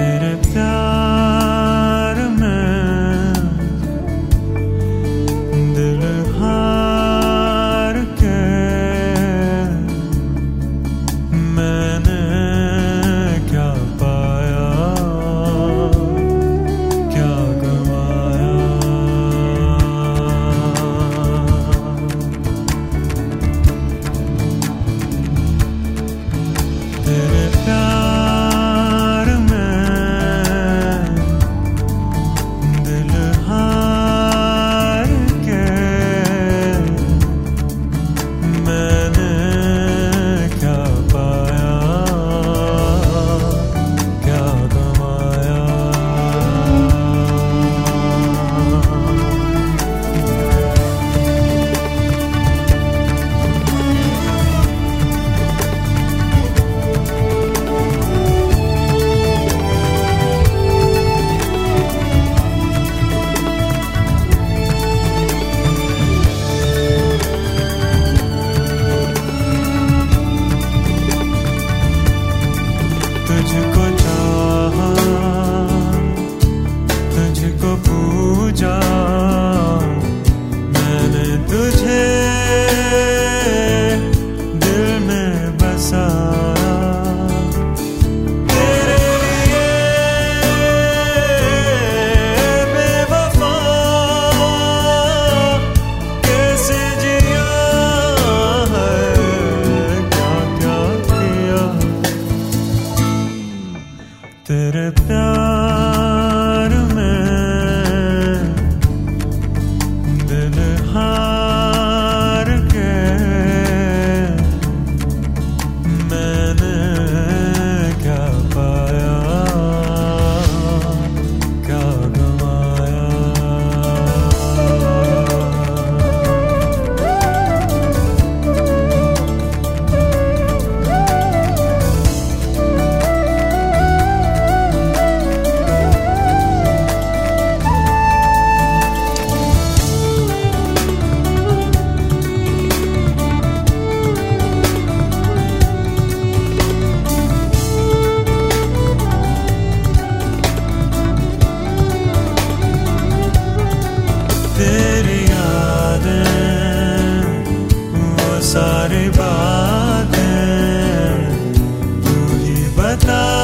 तेरे प्यार में दिल हार के मैंने क्या पाया, क्या गवाया। तेरे प्यार में दिल हार के मैंने क्या पाया, क्या गवाया। तुझको चाहा, तुझको पूजा, मैंने तुझे दिल में बसाया। तेरे लिए बेवफा कैसे जिया है, क्या क्या किया। तेरे प्यार में दिल हार के मैंने क्या पाया, क्या गवाया। तेरी यादें, वो सारी बातें तू ही बता।